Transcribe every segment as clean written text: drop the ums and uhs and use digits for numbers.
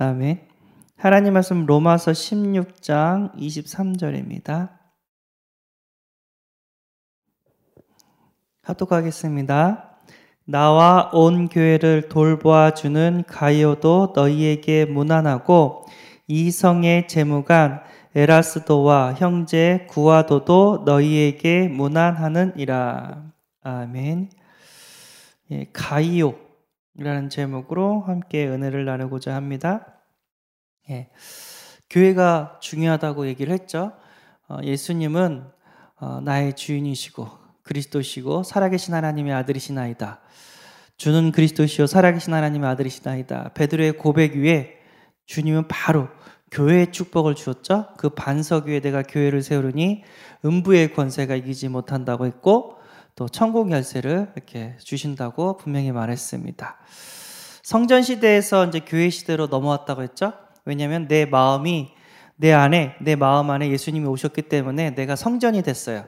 아멘. 하나님 말씀 로마서 16장 23절입니다. 합독하겠습니다. 나와 온 교회를 돌보아주는 가이오도 너희에게 문안하고 이성의 재무관 에라스도와 형제 구아도도 너희에게 문안하느니라. 아멘. 가이오라는 제목으로 함께 은혜를 나누고자 합니다. 교회가 중요하다고 얘기를 했죠. 예수님은 나의 주인이시고 그리스도시고 살아계신 하나님의 아들이시나이다. 주는 그리스도시요 살아계신 하나님의 아들이시나이다. 베드로의 고백 위에 주님은 바로 교회의 축복을 주었죠. 그 반석 위에 내가 교회를 세우르니 음부의 권세가 이기지 못한다고 했고 또 천국 열쇠를 이렇게 주신다고 분명히 말했습니다. 성전 시대에서 이제 교회 시대로 넘어왔다고 했죠. 왜냐하면 내 마음 안에 예수님이 오셨기 때문에 내가 성전이 됐어요.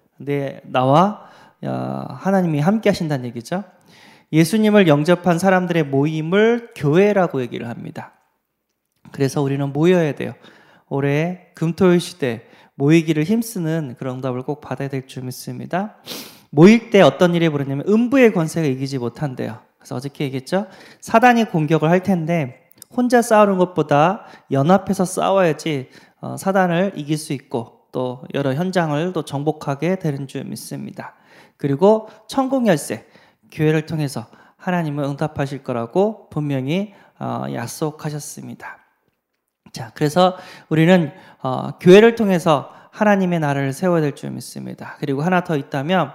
나와 하나님이 함께 하신다는 얘기죠. 예수님을 영접한 사람들의 모임을 교회라고 얘기를 합니다. 그래서 우리는 모여야 돼요. 올해 금토일 시대 모이기를 힘쓰는 그런 응답을 꼭 받아야 될 줄 믿습니다. 모일 때 어떤 일이 벌어지냐면 음부의 권세가 이기지 못한대요. 그래서 어저께 얘기했죠. 사단이 공격을 할 텐데 혼자 싸우는 것보다 연합해서 싸워야지 사단을 이길 수 있고 또 여러 현장을 또 정복하게 되는 줄 믿습니다. 그리고 천국 열쇠, 교회를 통해서 하나님은 응답하실 거라고 분명히 약속하셨습니다. 자, 그래서 우리는 교회를 통해서 하나님의 나라를 세워야 될 줄 믿습니다. 그리고 하나 더 있다면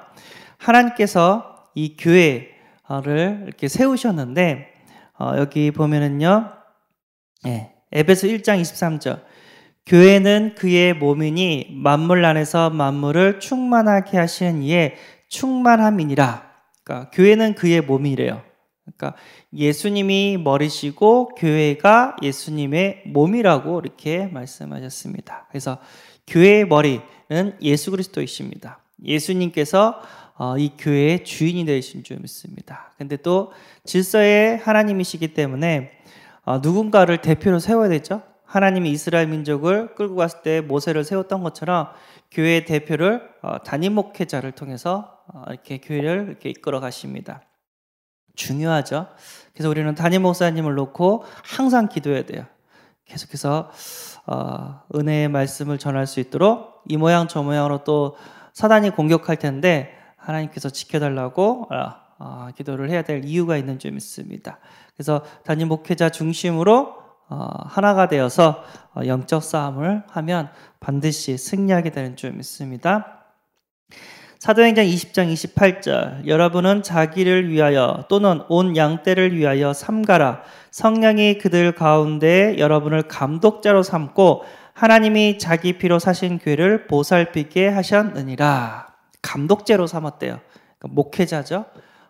하나님께서 이 교회를 이렇게 세우셨는데 여기 보면은요. 에베소 1장 23절 교회는 그의 몸이니 만물 안에서 만물을 충만하게 하시는 이의 충만함이니라. 그러니까 교회는 그의 몸이래요. 그러니까 예수님이 머리시고 교회가 예수님의 몸이라고 이렇게 말씀하셨습니다. 그래서 교회의 머리는 예수 그리스도이십니다. 예수님께서 이 교회의 주인이 되신 줄 믿습니다. 근데 또 질서의 하나님이시기 때문에 누군가를 대표로 세워야 되죠. 하나님이 이스라엘 민족을 끌고 갔을 때 모세를 세웠던 것처럼 교회의 대표를 담임 목회자를 통해서 이렇게 교회를 이렇게 이끌어 가십니다. 중요하죠. 그래서 우리는 담임 목사님을 놓고 항상 기도해야 돼요. 계속해서 은혜의 말씀을 전할 수 있도록 이 모양 저 모양으로 또 사단이 공격할 텐데 하나님께서 지켜달라고 기도를 해야 될 이유가 있는 줄 믿습니다. 그래서 담임 목회자 중심으로 하나가 되어서 영적 싸움을 하면 반드시 승리하게 되는 줄 믿습니다. 사도행전 20장 28절 여러분은 자기를 위하여 또는 온 양떼를 위하여 삼가라. 성령이 그들 가운데 여러분을 감독자로 삼고 하나님이 자기 피로 사신 교회를 보살피게 하셨느니라. 감독제로 삼았대요. 그러니까 목회자죠.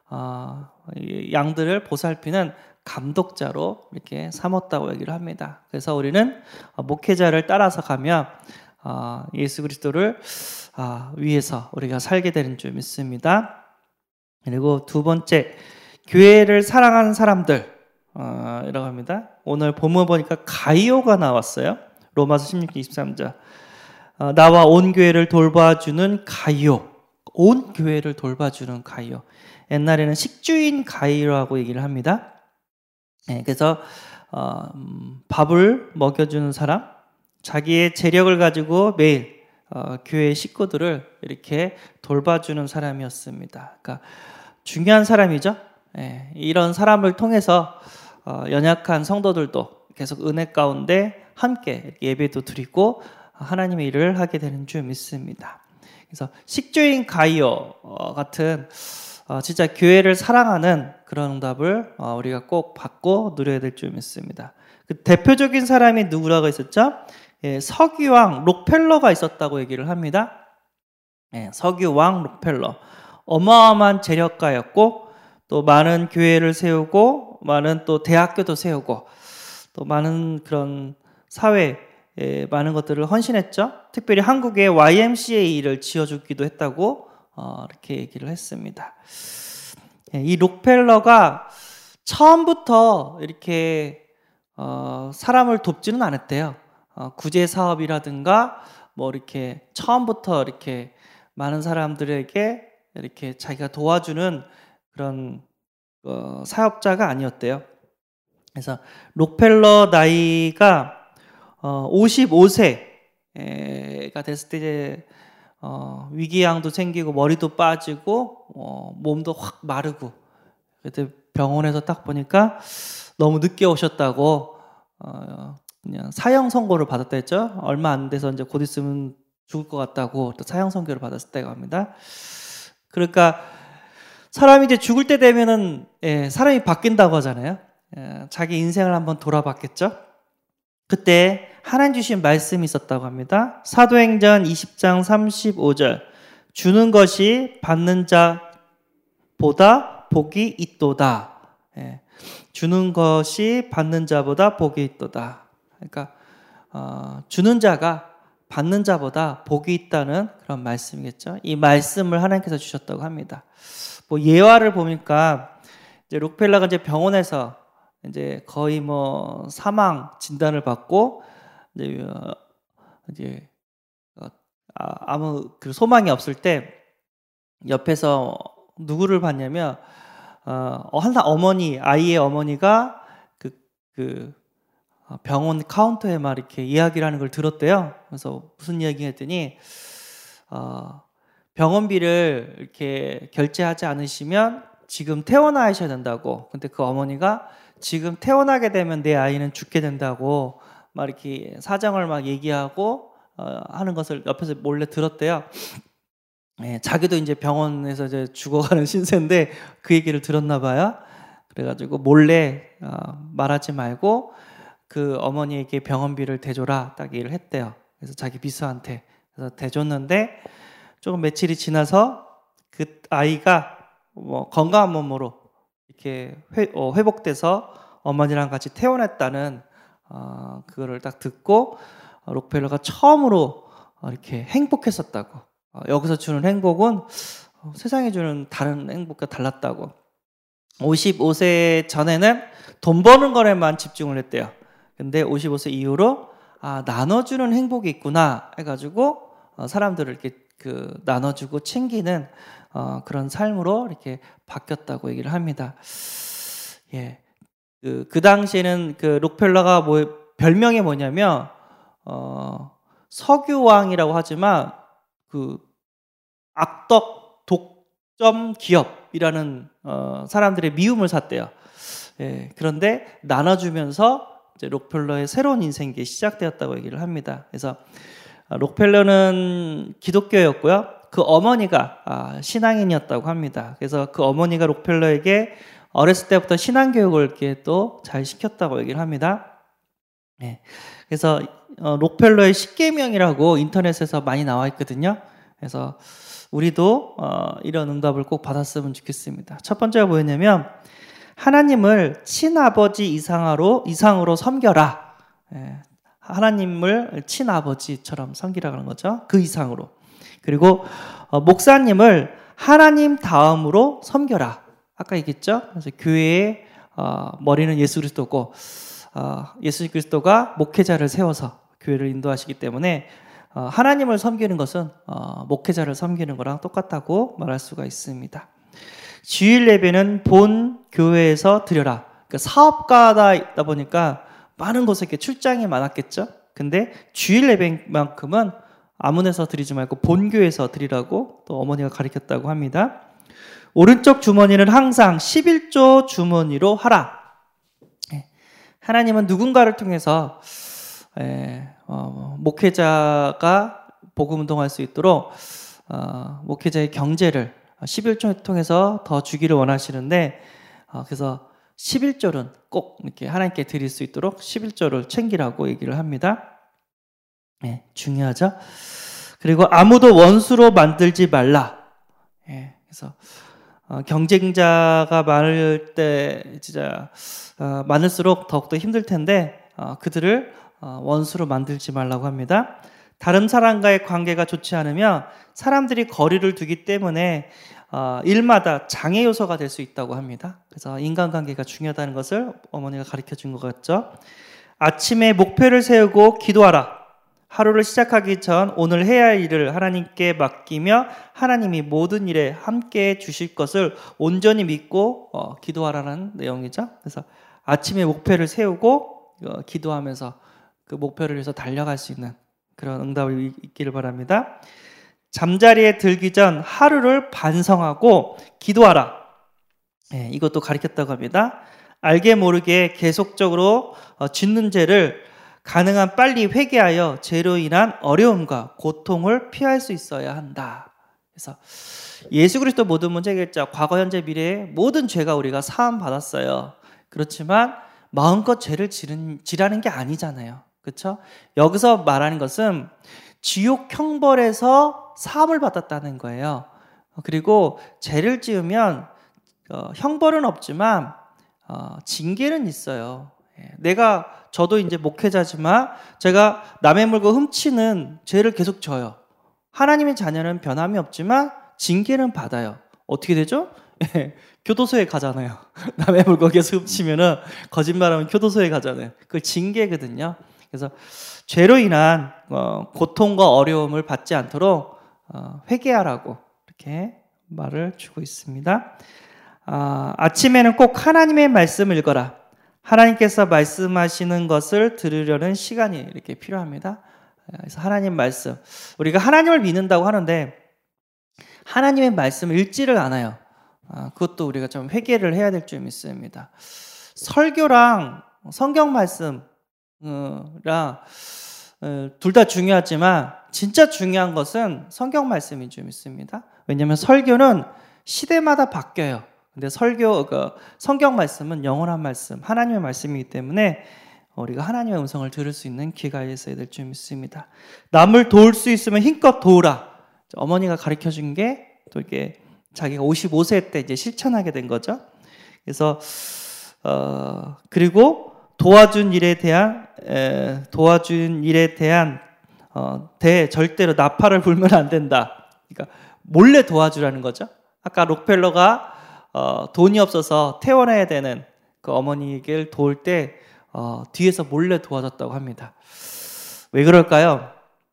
양들을 보살피는 감독자로 이렇게 삼았다고 얘기를 합니다. 그래서 우리는 목회자를 따라서 가면 예수 그리스도를 위해서 우리가 살게 되는 줄 믿습니다. 그리고 두 번째, 교회를 사랑하는 사람들 이라고 합니다. 오늘 본문 보니까 가이오가 나왔어요. 로마서 16장 23절 나와 온 교회를 돌봐주는 가이오. 온 교회를 돌봐주는 가이오. 옛날에는 식주인 가이오라고 얘기를 합니다. 그래서 밥을 먹여주는 사람, 자기의 재력을 가지고 매일 교회 식구들을 이렇게 돌봐주는 사람이었습니다. 그러니까 중요한 사람이죠. 이런 사람을 통해서 연약한 성도들도 계속 은혜 가운데 함께 예배도 드리고 하나님의 일을 하게 되는 줄 믿습니다. 그래서 식주인 가이오 같은 진짜 교회를 사랑하는 그런 응답을 우리가 꼭 받고 누려야 될 줄 믿습니다. 그 대표적인 사람이 누구라고 했었죠? 서기왕 록펠러가 있었다고 얘기를 합니다. 서기왕 록펠러 어마어마한 재력가였고 또 많은 교회를 세우고 많은 또 대학교도 세우고 또 많은 그런 사회에 많은 것들을 헌신했죠. 특별히 한국에 YMCA를 지어주기도 했다고 이렇게 얘기를 했습니다. 이 록펠러가 처음부터 이렇게 사람을 돕지는 않았대요. 구제 사업이라든가 뭐 이렇게 처음부터 이렇게 많은 사람들에게 이렇게 자기가 도와주는 그런 사업자가 아니었대요. 그래서 록펠러 나이가 55세가 됐을 때 이제 위궤양도 생기고 머리도 빠지고 몸도 확 마르고, 그때 병원에서 딱 보니까 너무 늦게 오셨다고 그냥 사형 선고를 받았다 했죠. 얼마 안 돼서 이제 곧 있으면 죽을 것 같다고 또 사형 선고를 받았을 때가 합니다. 그러니까 사람이 이제 죽을 때 되면은 사람이 바뀐다고 하잖아요. 자기 인생을 한번 돌아봤겠죠. 그때 하나님 주신 말씀이 있었다고 합니다. 사도행전 20장 35절, 주는 것이 받는 자보다 복이 있도다. 주는 것이 받는 자보다 복이 있도다. 그러니까 주는 자가 받는 자보다 복이 있다는 그런 말씀이겠죠. 이 말씀을 하나님께서 주셨다고 합니다. 뭐 예화를 보니까 이제 록펠러가 이제 병원에서 이제 거의 뭐 사망 진단을 받고 이제 아무 그 소망이 없을 때 옆에서 누구를 봤냐면 한 아이의 어머니가 그 병원 카운터에 막 이렇게 이야기를 하는 걸 들었대요. 그래서 무슨 이야기 했더니 병원비를 이렇게 결제하지 않으시면 지금 퇴원하셔야 된다고. 근데 그 어머니가 지금 퇴원하게 되면 내 아이는 죽게 된다고 막 이렇게 사정을 막 얘기하고 하는 것을 옆에서 몰래 들었대요. 자기도 이제 병원에서 이제 죽어가는 신세인데 그 얘기를 들었나 봐요. 그래가지고 몰래 말하지 말고 그 어머니에게 병원비를 대줘라 딱 얘기를 했대요. 그래서 자기 비서한테 그래서 대줬는데 조금 며칠이 지나서 그 아이가 뭐 건강한 몸으로 이렇게 회복돼서 어머니랑 같이 퇴원했다는 그거를 딱 듣고 록펠러가 처음으로 이렇게 행복했었다고. 여기서 주는 행복은 세상에 주는 다른 행복과 달랐다고. 55세 전에는 돈 버는 거에만 집중을 했대요. 근데 55세 이후로 나눠주는 행복이 있구나 해가지고 사람들을 이렇게 나눠주고 챙기는 그런 삶으로 이렇게 바뀌었다고 얘기를 합니다. 예, 그 당시에는 그 록펠러가 별명이 뭐냐면 석유왕이라고 하지만 그 악덕 독점 기업이라는 사람들의 미움을 샀대요. 예, 그런데 나눠주면서 이제 록펠러의 새로운 인생이 시작되었다고 얘기를 합니다. 그래서 록펠러는 기독교였고요. 그 어머니가 신앙인이었다고 합니다. 그래서 그 어머니가 록펠러에게 어렸을 때부터 신앙 교육을 이렇게 또 잘 시켰다고 얘기를 합니다. 네. 그래서 록펠러의 십계명이라고 인터넷에서 많이 나와 있거든요. 그래서 우리도 이런 응답을 꼭 받았으면 좋겠습니다. 첫 번째가 뭐였냐면 하나님을 친아버지 이상으로 섬겨라. 하나님을 친아버지처럼 섬기라 그런 거죠. 그 이상으로. 그리고 목사님을 하나님 다음으로 섬겨라. 아까 얘기했죠. 그래서 교회의 머리는 예수 그리스도고 예수 그리스도가 목회자를 세워서 교회를 인도하시기 때문에 하나님을 섬기는 것은 목회자를 섬기는 거랑 똑같다고 말할 수가 있습니다. 주일 예배는 본 교회에서 드려라. 그러니까 사업가다 보니까 많은 곳에 이렇게 출장이 많았겠죠. 근데 주일 예배만큼은 아무 데서 드리지 말고 본 교회에서 드리라고 또 어머니가 가르쳤다고 합니다. 오른쪽 주머니는 항상 11조 주머니로 하라. 하나님은 누군가를 통해서 목회자가 복음 운동할 수 있도록 목회자의 경제를 11조를 통해서 더 주기를 원하시는데 그래서 11조는 꼭 이렇게 하나님께 드릴 수 있도록 11조를 챙기라고 얘기를 합니다. 네, 중요하죠. 그리고 아무도 원수로 만들지 말라. 그래서 경쟁자가 많을 때 진짜 많을수록 더욱더 힘들 텐데 그들을 원수로 만들지 말라고 합니다. 다른 사람과의 관계가 좋지 않으면 사람들이 거리를 두기 때문에 일마다 장애 요소가 될 수 있다고 합니다. 그래서 인간관계가 중요하다는 것을 어머니가 가르쳐 준 것 같죠. 아침에 목표를 세우고 기도하라. 하루를 시작하기 전 오늘 해야 할 일을 하나님께 맡기며 하나님이 모든 일에 함께 주실 것을 온전히 믿고 기도하라는 내용이죠. 그래서 아침에 목표를 세우고 기도하면서 그 목표를 위해서 달려갈 수 있는 그런 응답이 있기를 바랍니다. 잠자리에 들기 전 하루를 반성하고 기도하라. 이것도 가르쳤다고 합니다. 알게 모르게 계속적으로 짓는 죄를 가능한 빨리 회개하여 죄로 인한 어려움과 고통을 피할 수 있어야 한다. 그래서 예수 그리스도 모든 문제 해결자, 과거, 현재, 미래의 모든 죄가 우리가 사함 받았어요. 그렇지만 마음껏 죄를 지라는 게 아니잖아요. 그렇죠? 여기서 말하는 것은 지옥 형벌에서 사함을 받았다는 거예요. 그리고 죄를 지으면 형벌은 없지만 징계는 있어요. 저도 이제 목회자지만 제가 남의 물건 훔치는 죄를 계속 져요. 하나님의 자녀는 변함이 없지만 징계는 받아요. 어떻게 되죠? 교도소에 가잖아요. 남의 물건 계속 훔치면은 거짓말하면 교도소에 가잖아요. 그걸 징계거든요. 그래서 죄로 인한 고통과 어려움을 받지 않도록 회개하라고 이렇게 말을 주고 있습니다. 아침에는 꼭 하나님의 말씀을 읽어라. 하나님께서 말씀하시는 것을 들으려는 시간이 이렇게 필요합니다. 그래서 하나님 말씀, 우리가 하나님을 믿는다고 하는데 하나님의 말씀을 읽지를 않아요. 그것도 우리가 좀 회개를 해야 될 점 있습니다. 설교랑 성경 말씀랑 둘 다 중요하지만 진짜 중요한 것은 성경 말씀이 좀 있습니다. 왜냐하면 설교는 시대마다 바뀌어요. 근데 성경 말씀은 영원한 말씀, 하나님의 말씀이기 때문에 우리가 하나님의 음성을 들을 수 있는 기회가 있어야 될 점 있습니다. 남을 도울 수 있으면 힘껏 도우라. 어머니가 가르쳐 준 게 또 이렇게 자기가 55세 때 이제 실천하게 된 거죠. 그래서 그리고 도와준 일에 대한 절대로 나팔을 불면 안 된다. 그러니까 몰래 도와주라는 거죠. 아까 록펠러가 돈이 없어서 퇴원해야 되는 그 어머니를 도울 때 뒤에서 몰래 도와줬다고 합니다. 왜 그럴까요?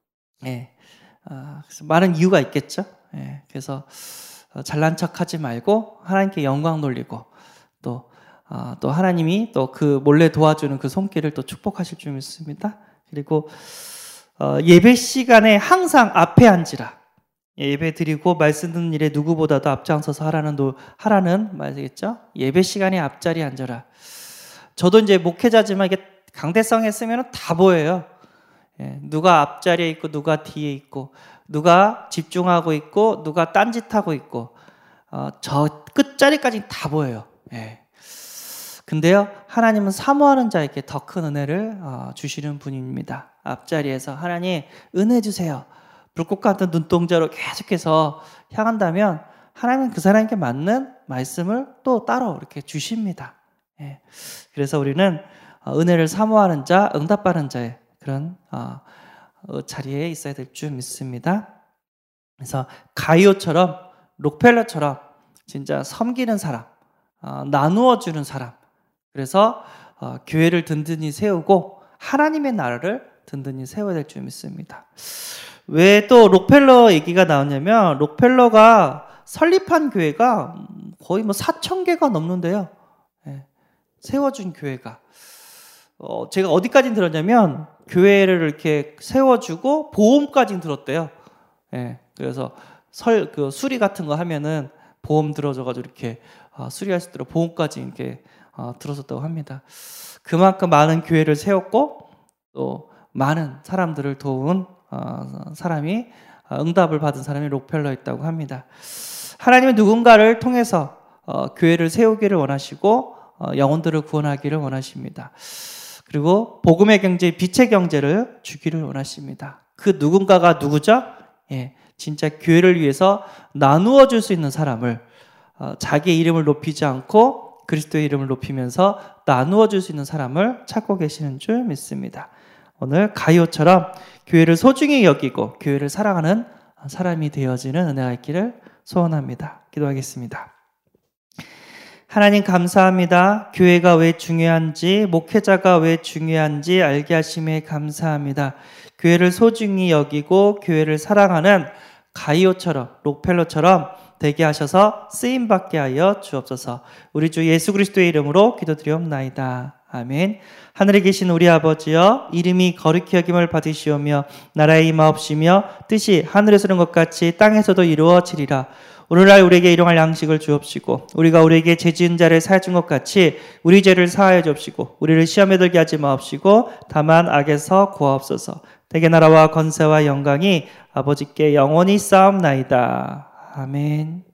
그래서 많은 이유가 있겠죠. 그래서 잘난 척하지 말고 하나님께 영광 돌리고 또 하나님이 또 그 몰래 도와주는 그 손길을 또 축복하실 줄 믿습니다. 그리고 예배 시간에 항상 앞에 앉으라. 예배 드리고 말씀 듣는 일에 누구보다도 앞장서서 하라는 말이겠죠. 예배 시간에 앞자리에 앉아라. 저도 이제 목회자지만 이게 강대성에 쓰면 다 보여요. 누가 앞자리에 있고 누가 뒤에 있고 누가 집중하고 있고 누가 딴짓하고 있고 저 끝자리까지 다 보여요. 근데요, 하나님은 사모하는 자에게 더 큰 은혜를 주시는 분입니다. 앞자리에서 하나님 은혜 주세요. 불꽃 같은 눈동자로 계속해서 향한다면 하나님은 그 사람에게 맞는 말씀을 또 따로 이렇게 주십니다. 그래서 우리는 은혜를 사모하는 자, 응답받는 자의 그런 자리에 있어야 될 줄 믿습니다. 그래서 가이오처럼 록펠러처럼 진짜 섬기는 사람, 나누어 주는 사람, 그래서 교회를 든든히 세우고 하나님의 나라를 든든히 세워야 될 줄 믿습니다. 왜 또 록펠러 얘기가 나오냐면 록펠러가 설립한 교회가 거의 4,000개가 넘는데요. 세워준 교회가 제가 어디까지 들었냐면 교회를 이렇게 세워주고 보험까지 들었대요. 그래서 수리 같은 거 하면은 보험 들어줘가지고 이렇게 수리할 수 있도록 보험까지 이렇게 들어줬다고 합니다. 그만큼 많은 교회를 세웠고 또 많은 사람들을 도운 사람이 응답을 받은 사람이 록펠러였다고 합니다. 하나님은 누군가를 통해서 교회를 세우기를 원하시고 영혼들을 구원하기를 원하십니다. 그리고 복음의 경제, 빛의 경제를 주기를 원하십니다. 그 누군가가 누구죠? 진짜 교회를 위해서 나누어 줄 수 있는 사람을 자기의 이름을 높이지 않고 그리스도의 이름을 높이면서 나누어 줄 수 있는 사람을 찾고 계시는 줄 믿습니다. 오늘 가이오처럼 교회를 소중히 여기고 교회를 사랑하는 사람이 되어지는 은혜가 있기를 소원합니다. 기도하겠습니다. 하나님 감사합니다. 교회가 왜 중요한지, 목회자가 왜 중요한지 알게 하심에 감사합니다. 교회를 소중히 여기고 교회를 사랑하는 가이오처럼, 록펠러처럼 되게 하셔서 쓰임받게 하여 주옵소서. 우리 주 예수 그리스도의 이름으로 기도드리옵나이다. 아멘. 하늘에 계신 우리 아버지여, 이름이 거룩히 여김을 받으시오며 나라의 임하옵시며 뜻이 하늘에서 것 같이 땅에서도 이루어지리라. 오늘날 우리에게 일용할 양식을 주옵시고 우리가 우리에게 죄 지은 자를 사하여 준 것 같이 우리 죄를 사하여 주옵시고 우리를 시험에 들게 하지 마옵시고 다만 악에서 구하옵소서. 대개 나라와 권세와 영광이 아버지께 영원히 쌓옵나이다. 아멘.